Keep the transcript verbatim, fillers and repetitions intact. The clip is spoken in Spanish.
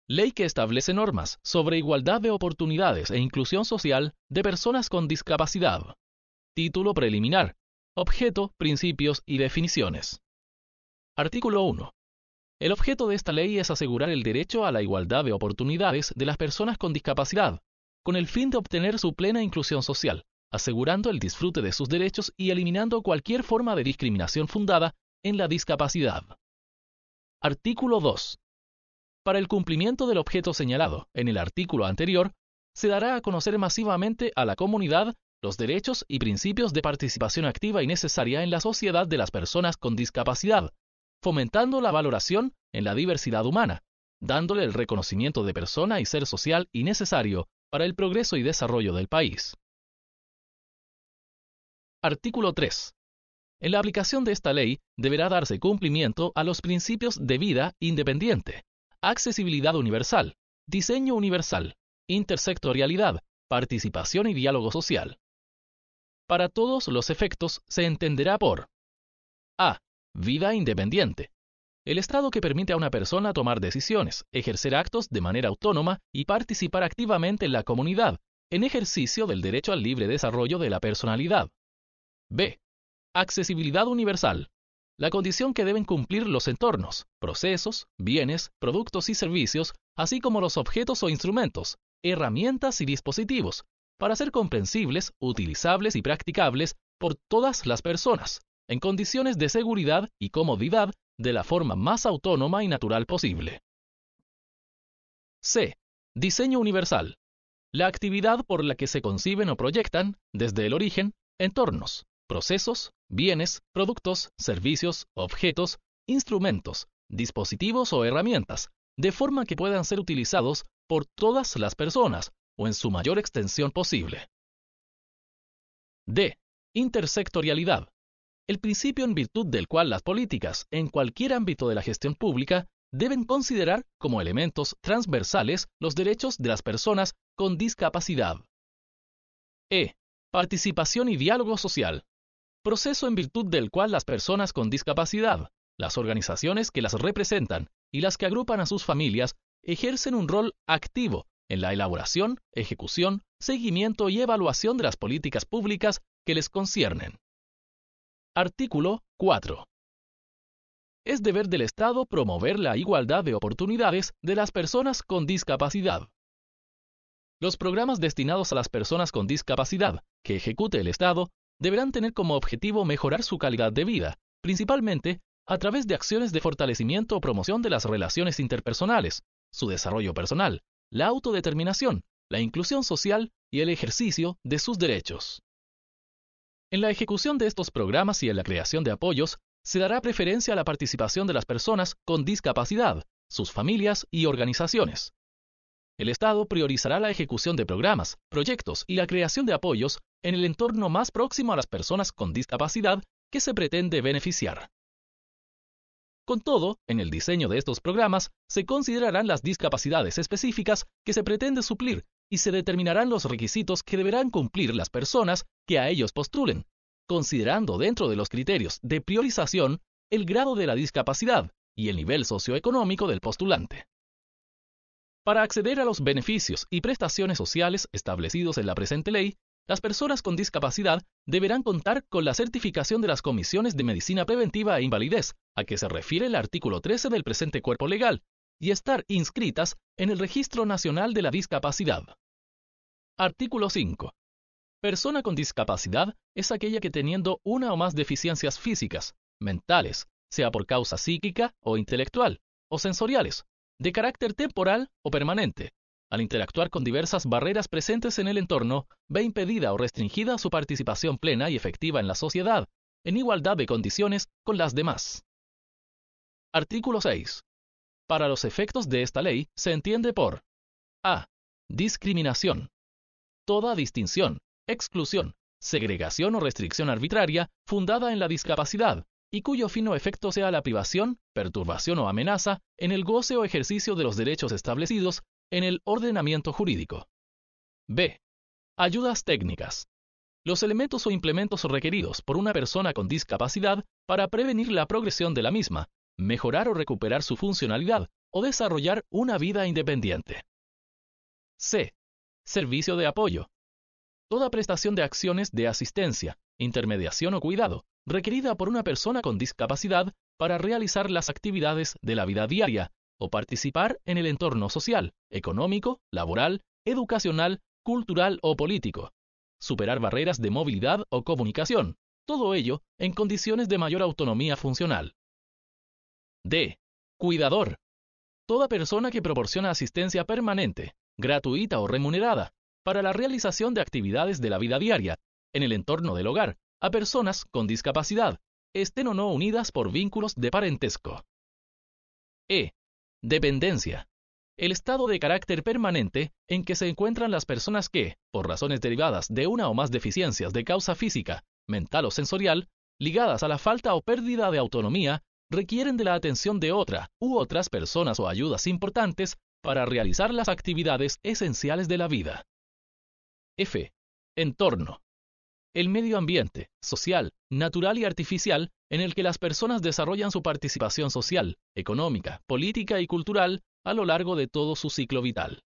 Ley que establece normas sobre igualdad de oportunidades e inclusión social de personas con discapacidad. Título preliminar. Objeto, principios y definiciones. Artículo uno. El objeto de esta ley es asegurar el derecho a la igualdad de oportunidades de las personas con discapacidad, con el fin de obtener su plena inclusión social, asegurando el disfrute de sus derechos y eliminando cualquier forma de discriminación fundada en la discapacidad. Artículo dos. Para el cumplimiento del objeto señalado en el artículo anterior, se dará a conocer masivamente a la comunidad los derechos y principios de participación activa y necesaria en la sociedad de las personas con discapacidad, fomentando la valoración en la diversidad humana, dándole el reconocimiento de persona y ser social y necesario para el progreso y desarrollo del país. Artículo tres. En la aplicación de esta ley deberá darse cumplimiento a los principios de vida independiente, accesibilidad universal, diseño universal, intersectorialidad, participación y diálogo social. Para todos los efectos se entenderá por A. Vida independiente. El estado que permite a una persona tomar decisiones, ejercer actos de manera autónoma y participar activamente en la comunidad, en ejercicio del derecho al libre desarrollo de la personalidad. B. Accesibilidad universal. La condición que deben cumplir los entornos, procesos, bienes, productos y servicios, así como los objetos o instrumentos, herramientas y dispositivos, para ser comprensibles, utilizables y practicables por todas las personas, en condiciones de seguridad y comodidad de la forma más autónoma y natural posible. C. Diseño universal. La actividad por la que se conciben o proyectan, desde el origen, entornos, procesos, bienes, productos, servicios, objetos, instrumentos, dispositivos o herramientas, de forma que puedan ser utilizados por todas las personas o en su mayor extensión posible. D. Intersectorialidad. El principio en virtud del cual las políticas, en cualquier ámbito de la gestión pública, deben considerar como elementos transversales los derechos de las personas con discapacidad. E. Participación y diálogo social. Proceso en virtud del cual las personas con discapacidad, las organizaciones que las representan y las que agrupan a sus familias ejercen un rol activo en la elaboración, ejecución, seguimiento y evaluación de las políticas públicas que les conciernen. Artículo cuatro. Es deber del Estado promover la igualdad de oportunidades de las personas con discapacidad. Los programas destinados a las personas con discapacidad que ejecute el Estado deberán tener como objetivo mejorar su calidad de vida, principalmente a través de acciones de fortalecimiento o promoción de las relaciones interpersonales, su desarrollo personal, la autodeterminación, la inclusión social y el ejercicio de sus derechos. En la ejecución de estos programas y en la creación de apoyos, se dará preferencia a la participación de las personas con discapacidad, sus familias y organizaciones. El Estado priorizará la ejecución de programas, proyectos y la creación de apoyos en el entorno más próximo a las personas con discapacidad que se pretende beneficiar. Con todo, en el diseño de estos programas se considerarán las discapacidades específicas que se pretende suplir y se determinarán los requisitos que deberán cumplir las personas que a ellos postulen, considerando dentro de los criterios de priorización el grado de la discapacidad y el nivel socioeconómico del postulante. Para acceder a los beneficios y prestaciones sociales establecidos en la presente ley, las personas con discapacidad deberán contar con la certificación de las comisiones de medicina preventiva e invalidez, a que se refiere el artículo trece del presente cuerpo legal, y estar inscritas en el Registro Nacional de la Discapacidad. Artículo cinco. Persona con discapacidad es aquella que teniendo una o más deficiencias físicas, mentales, sea por causa psíquica o intelectual, o sensoriales, de carácter temporal o permanente, al interactuar con diversas barreras presentes en el entorno, ve impedida o restringida su participación plena y efectiva en la sociedad, en igualdad de condiciones con las demás. Artículo seis. Para los efectos de esta ley se entiende por A. Discriminación. Toda distinción, exclusión, segregación o restricción arbitraria fundada en la discapacidad y cuyo fin o efecto sea la privación, perturbación o amenaza en el goce o ejercicio de los derechos establecidos en el ordenamiento jurídico. B. Ayudas técnicas. Los elementos o implementos requeridos por una persona con discapacidad para prevenir la progresión de la misma, mejorar o recuperar su funcionalidad o desarrollar una vida independiente. C. Servicio de apoyo. Toda prestación de acciones de asistencia, intermediación o cuidado requerida por una persona con discapacidad para realizar las actividades de la vida diaria o participar en el entorno social, económico, laboral, educacional, cultural o político. Superar barreras de movilidad o comunicación, todo ello en condiciones de mayor autonomía funcional. D. Cuidador. Toda persona que proporciona asistencia permanente, gratuita o remunerada, para la realización de actividades de la vida diaria, en el entorno del hogar, a personas con discapacidad, estén o no unidas por vínculos de parentesco. E. Dependencia. El estado de carácter permanente en que se encuentran las personas que, por razones derivadas de una o más deficiencias de causa física, mental o sensorial, ligadas a la falta o pérdida de autonomía, requieren de la atención de otra u otras personas o ayudas importantes para realizar las actividades esenciales de la vida. F. Entorno. El medio ambiente, social, natural y artificial en el que las personas desarrollan su participación social, económica, política y cultural a lo largo de todo su ciclo vital.